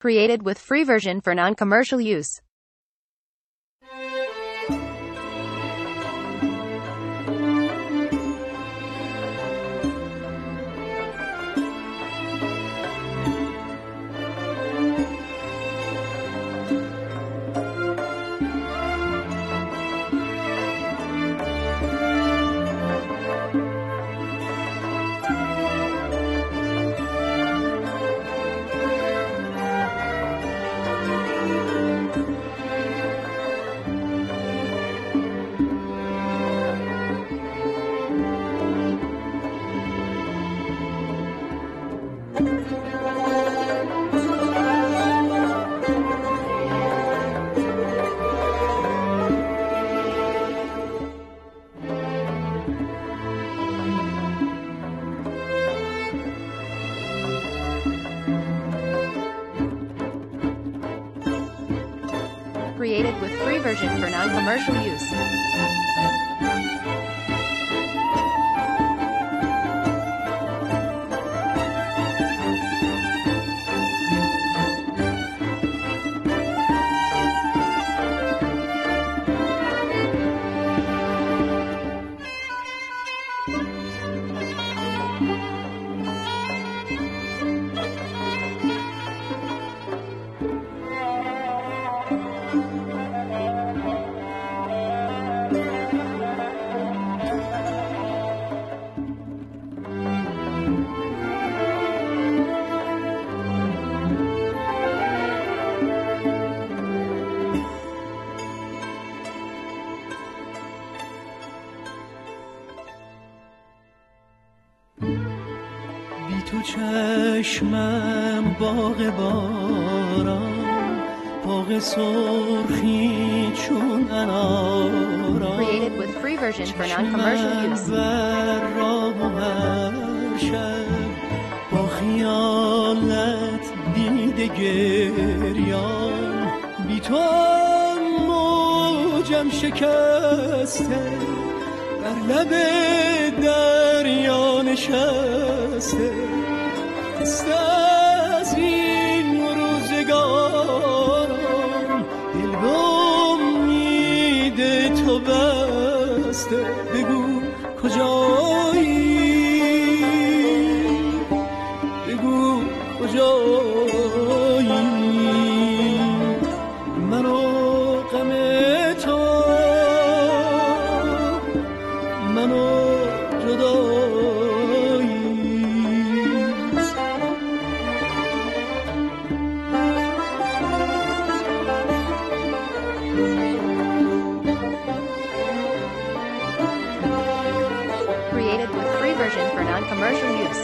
Created with free version for non-commercial use. Created with free version for non-commercial use. تو چشمم باغ باران، باغ سرخی چون اناران. Created with free version for non-commercial use. راه هر شب با خیالت دیده گریان، بی تو موجم شکسته، بر لب دریا نشسته. از این روزگارم دل به امید تو بسته. بگو کجایی، بگو کجایی، منو غم تو، منو جدایی. Created with free version for non-commercial use.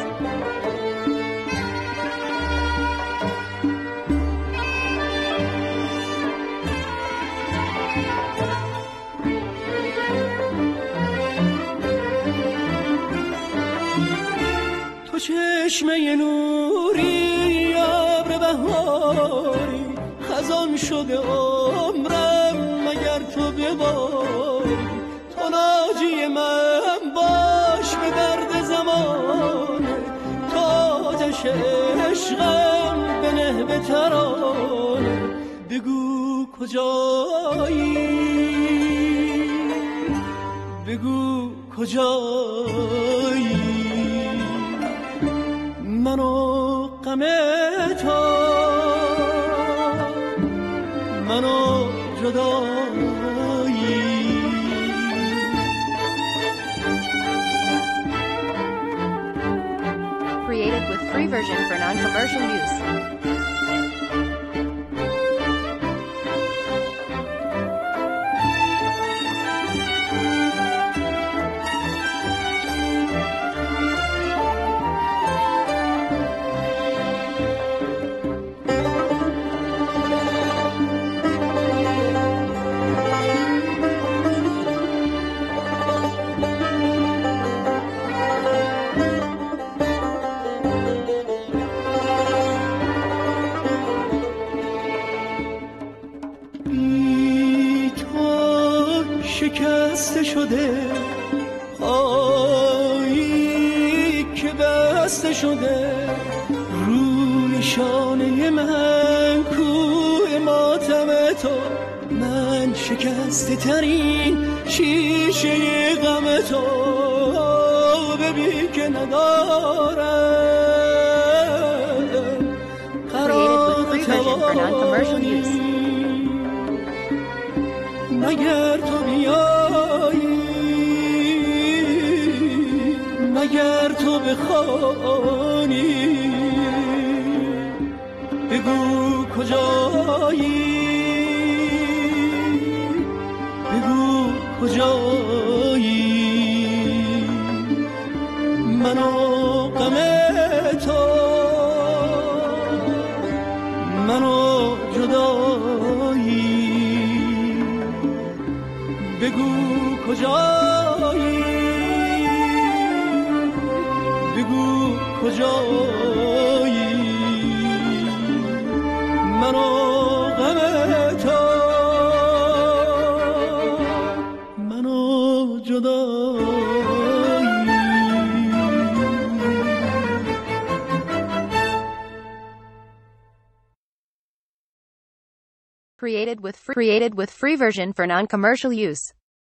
تو چشمه نوری، ابر بهاری، خزان شده عمرم مگر تو بباری. تو ناجی من باش به درد زمانه، تو آتش عشقم بنه به ترانه. بگو کجایی، بگو کجایی، منو غم تو، منو جدایی. Created with free version for non-commercial use. شکسته شده پایی که بسته شده روی شانه من. شکسته ترین شیشه غم تو ببین که ندارم قرار توانی مگر تو بیایی مگر تو بخوانی بگو کجایی بگو کجایی منو غم تو منو جدایی بگو کجایی بگو کجایی منو غم تو منو جدایی. Created with free version for non-commercial use.